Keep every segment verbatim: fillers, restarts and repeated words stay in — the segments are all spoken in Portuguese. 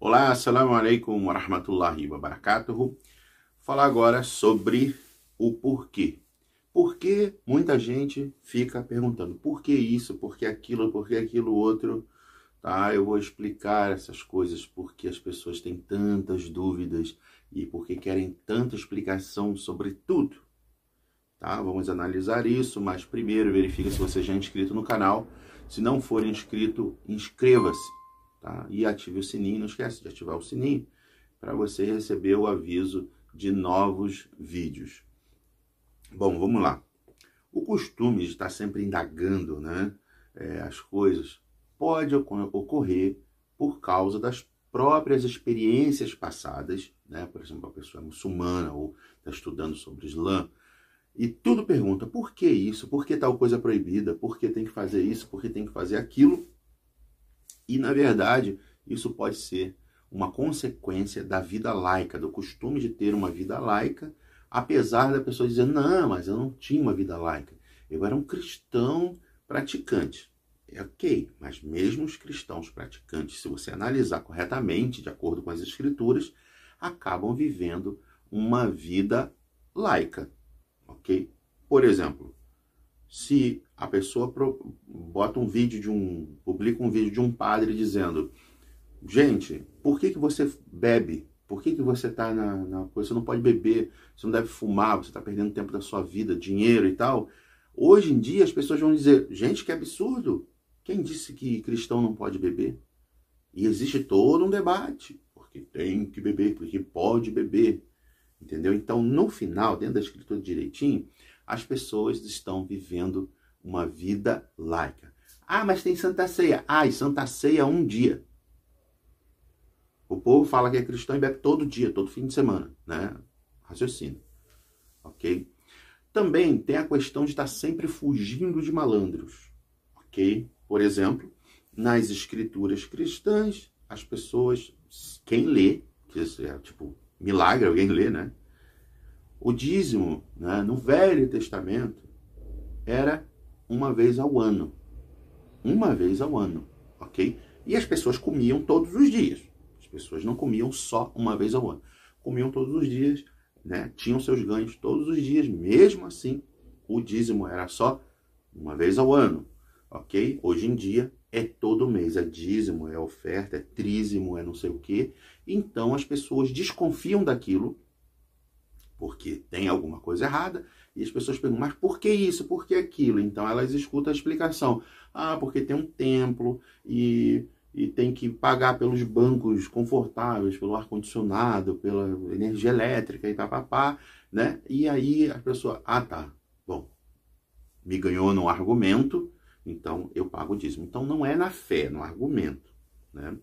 Olá, assalamu alaikum wa rahmatullahi wa barakatuhu. Falar agora sobre o porquê. Por que muita gente fica perguntando por que isso, por que aquilo, por que aquilo outro? Tá? Eu vou explicar essas coisas porque as pessoas têm tantas dúvidas e porque querem tanta explicação sobre tudo. Tá? Vamos analisar isso, mas primeiro verifique se você já é inscrito no canal. Se não for inscrito, inscreva-se. Tá? E ative o sininho, não esquece de ativar o sininho para você receber o aviso de novos vídeos. Bom, vamos lá. O costume de estar sempre indagando, né, é, as coisas pode ocorrer por causa das próprias experiências passadas, né? Por exemplo, a pessoa é muçulmana ou está estudando sobre Islã e tudo pergunta por que isso, por que tal coisa é proibida, por que tem que fazer isso, por que tem que fazer aquilo. E, na verdade, isso pode ser uma consequência da vida laica, do costume de ter uma vida laica, apesar da pessoa dizer, não, mas eu não tinha uma vida laica. Eu era um cristão praticante. É ok, mas mesmo os cristãos praticantes, se você analisar corretamente, de acordo com as escrituras, acabam vivendo uma vida laica, ok? Por exemplo, se a pessoa bota um vídeo de um, publica um vídeo de um padre dizendo, gente, por que que você bebe? Por que que você está na, na coisa? Você não pode beber, você não deve fumar, você está perdendo tempo da sua vida, dinheiro e tal. Hoje em dia as pessoas vão dizer, gente, que absurdo. Quem disse que cristão não pode beber? E existe todo um debate, porque tem que beber, porque pode beber. Entendeu? Então, no final, dentro da escritura direitinho, as pessoas estão vivendo uma vida laica. Ah, mas tem Santa Ceia. Ah, e Santa Ceia é um dia. O povo fala que é cristão e bebe todo dia, todo fim de semana, né? Raciocínio. Ok? Também tem a questão de estar sempre fugindo de malandros. Ok? Por exemplo, nas escrituras cristãs, as pessoas, quem lê, que isso é tipo milagre, alguém lê, né? O dízimo, né, no Velho Testamento, era uma vez ao ano. Uma vez ao ano, ok? E as pessoas comiam todos os dias. As pessoas não comiam só uma vez ao ano. Comiam todos os dias, né? Tinham seus ganhos todos os dias. Mesmo assim, o dízimo era só uma vez ao ano, ok? Hoje em dia, é todo mês. É dízimo, é oferta, é trízimo, é não sei o quê. Então, as pessoas desconfiam daquilo, porque tem alguma coisa errada, e as pessoas perguntam, mas por que isso, por que aquilo? Então elas escutam a explicação. Ah, porque tem um templo e, e tem que pagar pelos bancos confortáveis, pelo ar-condicionado, pela energia elétrica e papapá, né? E aí a pessoa, ah tá, bom, me ganhou no argumento, então eu pago o dízimo. Então não é na fé, no argumento, né?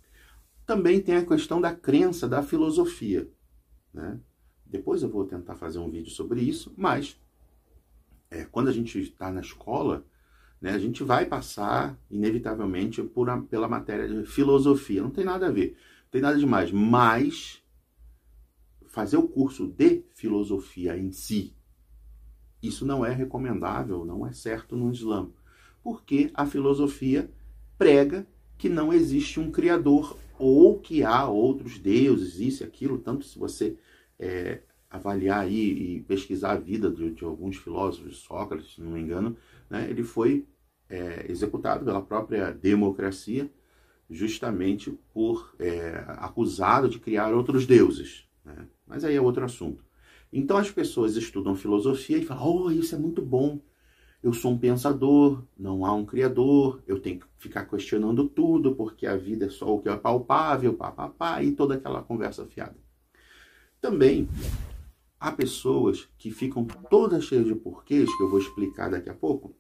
Também tem a questão da crença, da filosofia, né? Depois eu vou tentar fazer um vídeo sobre isso, mas é, quando a gente está na escola, né, a gente vai passar, inevitavelmente, por a, pela matéria de filosofia. Não tem nada a ver, não tem nada demais, mas fazer o curso de filosofia em si, isso não é recomendável, não é certo no Islã, porque a filosofia prega que não existe um criador, ou que há outros deuses, isso e aquilo, tanto se você... É, avaliar aí e pesquisar a vida de, de alguns filósofos, Sócrates, se não me engano, né, ele foi é, executado pela própria democracia, justamente por é, acusado de criar outros deuses, né? Mas aí é outro assunto. Então as pessoas estudam filosofia e falam, oh, isso é muito bom, eu sou um pensador, não há um criador, eu tenho que ficar questionando tudo, porque a vida é só o que é palpável, papapá, e toda aquela conversa fiada. Também há pessoas que ficam todas cheias de porquês, que eu vou explicar daqui a pouco,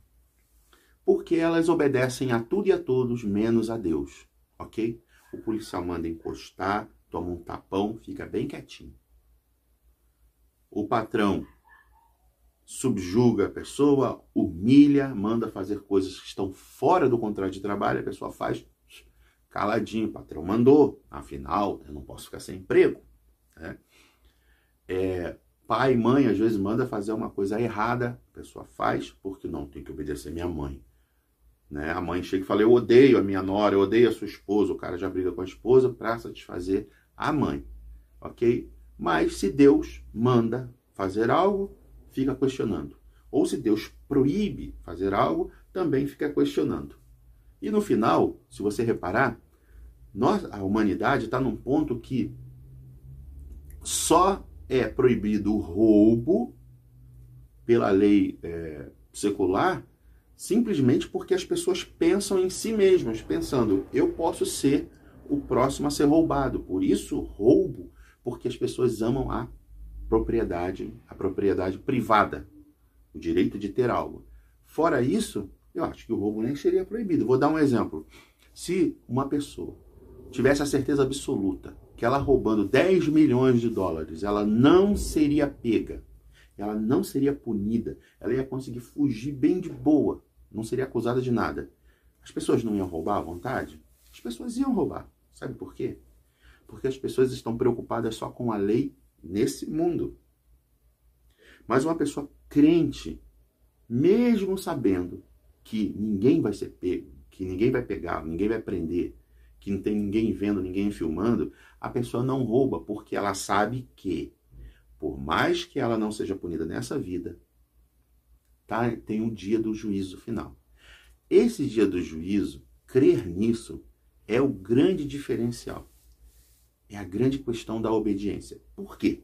porque elas obedecem a tudo e a todos, menos a Deus, ok? O policial manda encostar, toma um tapão, fica bem quietinho. O patrão subjuga a pessoa, humilha, manda fazer coisas que estão fora do contrato de trabalho, a pessoa faz caladinho, o patrão mandou, afinal, eu não posso ficar sem emprego. É. É, pai e mãe às vezes manda fazer uma coisa errada, a pessoa faz porque não tem que obedecer minha mãe. Né? A mãe chega e fala, eu odeio a minha nora, eu odeio a sua esposa. O cara já briga com a esposa para satisfazer a mãe. Ok? Mas se Deus manda fazer algo, fica questionando. Ou se Deus proíbe fazer algo, também fica questionando. E no final, se você reparar, nós, a humanidade está num ponto que só é proibido o roubo pela lei é, secular, simplesmente porque as pessoas pensam em si mesmas, pensando, eu posso ser o próximo a ser roubado. Por isso, roubo, porque as pessoas amam a propriedade, a propriedade privada, o direito de ter algo. Fora isso, eu acho que o roubo nem seria proibido. Vou dar um exemplo. Se uma pessoa tivesse a certeza absoluta que ela roubando dez milhões de dólares, ela não seria pega, ela não seria punida, ela ia conseguir fugir bem de boa, não seria acusada de nada. As pessoas não iam roubar à vontade? As pessoas iam roubar. Sabe por quê? Porque as pessoas estão preocupadas só com a lei nesse mundo. Mas uma pessoa crente, mesmo sabendo que ninguém vai ser pego, que ninguém vai pegar, ninguém vai prender, que não tem ninguém vendo, ninguém filmando, a pessoa não rouba, porque ela sabe que, por mais que ela não seja punida nessa vida, tá, tem um dia do juízo final. Esse dia do juízo, crer nisso, é o grande diferencial. É a grande questão da obediência. Por quê?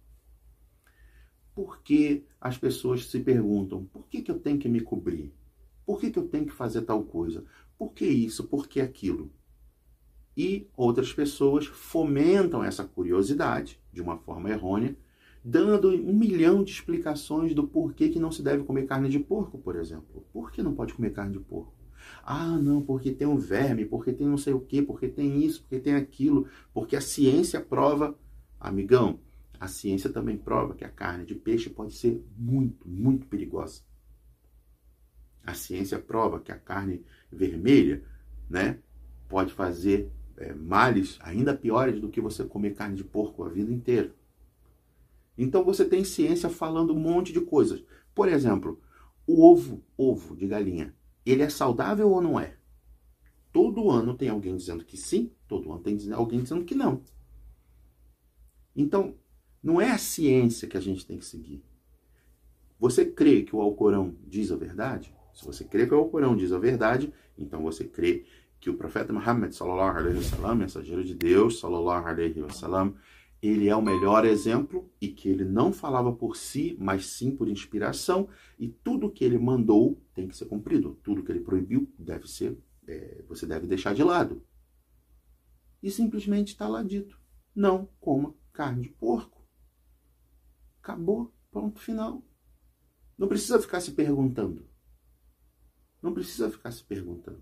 Porque as pessoas se perguntam, por que que eu tenho que me cobrir? Por que que eu tenho que fazer tal coisa? Por que isso? Por que aquilo? E outras pessoas fomentam essa curiosidade, de uma forma errônea, dando um milhão de explicações do porquê que não se deve comer carne de porco, por exemplo. Por que não pode comer carne de porco? Ah, não, porque tem um verme, porque tem não sei o quê, porque tem isso, porque tem aquilo, porque a ciência prova, amigão, a ciência também prova que a carne de peixe pode ser muito, muito perigosa. A ciência prova que a carne vermelha, né, pode fazer é, males ainda piores do que você comer carne de porco a vida inteira. Então você tem ciência falando um monte de coisas. Por exemplo, o ovo, ovo de galinha, ele é saudável ou não é? Todo ano tem alguém dizendo que sim, todo ano tem alguém dizendo que não. Então, não é a ciência que a gente tem que seguir. Você crê que o Alcorão diz a verdade? Se você crê que o Alcorão diz a verdade, então você crê que o profeta Muhammad, sallallahu alaihi wasallam, mensageiro de Deus, sallallahu alaihi wasallam, ele é o melhor exemplo e que ele não falava por si, mas sim por inspiração, e tudo que ele mandou tem que ser cumprido. Tudo que ele proibiu deve ser, é, você deve deixar de lado. E simplesmente está lá dito, não coma carne de porco. Acabou, ponto final. Não precisa ficar se perguntando. Não precisa ficar se perguntando.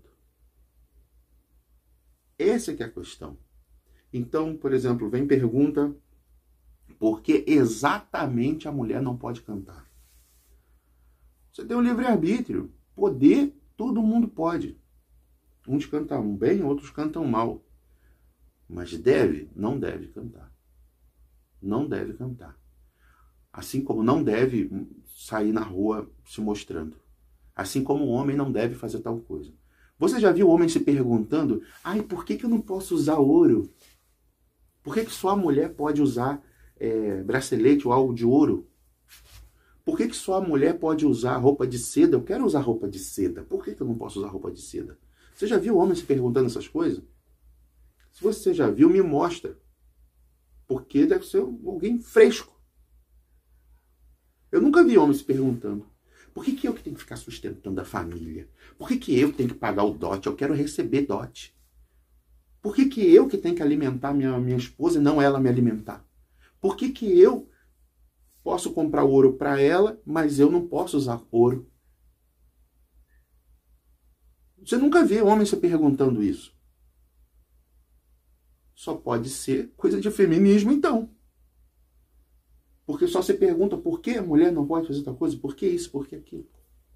Essa é que é a questão. Então, por exemplo, vem pergunta, por que exatamente a mulher não pode cantar? Você tem um livre-arbítrio. Poder, todo mundo pode. Uns cantam bem, outros cantam mal. Mas deve? Não deve cantar. Não deve cantar. Assim como não deve sair na rua se mostrando. Assim como o homem não deve fazer tal coisa. Você já viu o homem se perguntando, ai, por que que eu não posso usar ouro? Por que que só a mulher pode usar é, bracelete ou algo de ouro? Por que que só a mulher pode usar roupa de seda? Eu quero usar roupa de seda. Por que que eu não posso usar roupa de seda? Você já viu o homem se perguntando essas coisas? Se você já viu, me mostra. Porque deve ser alguém fresco. Eu nunca vi homem se perguntando, por que que eu que tenho que ficar sustentando a família? Por que que eu tenho que pagar o dote? Eu quero receber dote. Por que que eu que tenho que alimentar minha, minha esposa e não ela me alimentar? Por que que eu posso comprar ouro para ela, mas eu não posso usar ouro? Você nunca vê homem se perguntando isso. Só pode ser coisa de feminismo, então. Porque só se pergunta por que a mulher não pode fazer tal coisa, por que isso, por que aquilo.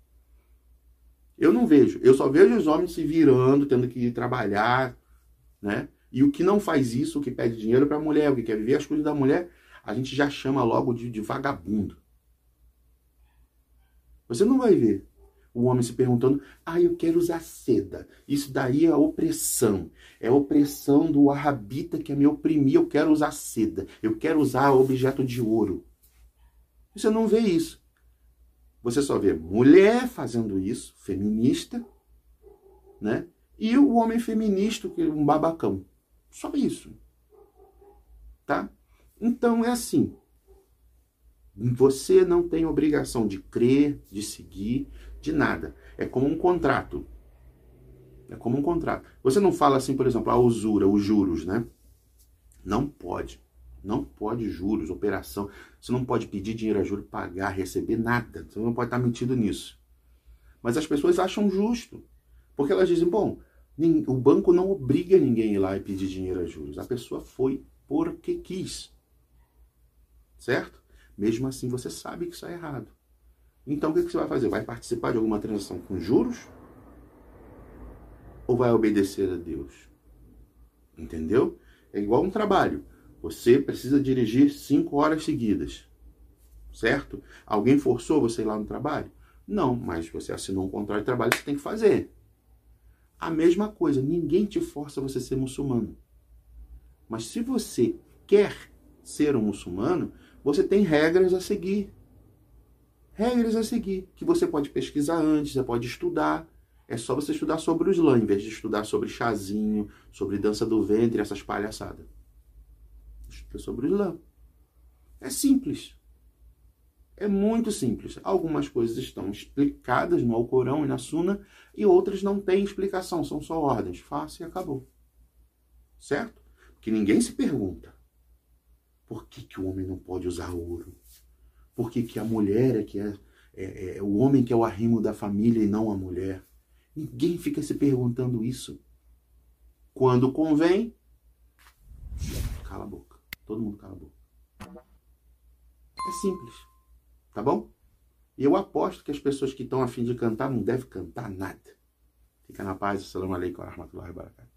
Eu não vejo. Eu só vejo os homens se virando, tendo que ir trabalhar, né? E o que não faz isso, o que pede dinheiro para a mulher, o que quer viver as coisas da mulher, a gente já chama logo de, de vagabundo. Você não vai ver. O homem se perguntando, ah, eu quero usar seda. Isso daí é opressão. É opressão do arrabita que me oprimir. Eu quero usar seda. Eu quero usar objeto de ouro. Você não vê isso. Você só vê mulher fazendo isso, feminista, né? E o homem feminista, que é um babacão. Só isso. Tá? Então é assim. Você não tem obrigação de crer, de seguir, de nada. É como um contrato. É como um contrato. Você não fala assim, por exemplo, a usura, os juros, né? Não pode. Não pode juros, operação. Você não pode pedir dinheiro a juros, pagar, receber nada. Você não pode estar metido nisso. Mas as pessoas acham justo. Porque elas dizem, bom, o banco não obriga ninguém a ir lá e pedir dinheiro a juros. A pessoa foi porque quis. Certo? Mesmo assim, você sabe que isso é errado. Então, o que você vai fazer? Vai participar de alguma transação com juros? Ou vai obedecer a Deus? Entendeu? É igual um trabalho. Você precisa dirigir cinco horas seguidas. Certo? Alguém forçou você a ir lá no trabalho? Não, mas você assinou um contrato de trabalho, você tem que fazer. A mesma coisa, ninguém te força a você ser muçulmano. Mas se você quer ser um muçulmano, você tem regras a seguir. Regras a seguir, que você pode pesquisar antes, você pode estudar. É só você estudar sobre o Islã, em vez de estudar sobre chazinho, sobre dança do ventre, essas palhaçadas. Estuda sobre o Islã. É simples. É muito simples. Algumas coisas estão explicadas no Alcorão e na Suna, e outras não têm explicação, são só ordens. Faça e acabou. Certo? Porque ninguém se pergunta. Por que, que o homem não pode usar ouro? Por que, que a mulher é que é, é, é o homem que é o arrimo da família e não a mulher? Ninguém fica se perguntando isso. Quando convém, cala a boca. Todo mundo cala a boca. É simples. Tá bom? E eu aposto que as pessoas que estão a fim de cantar não devem cantar nada. Fica na paz. Assalamu alaikum wa rahmatullahi wa barakatuh.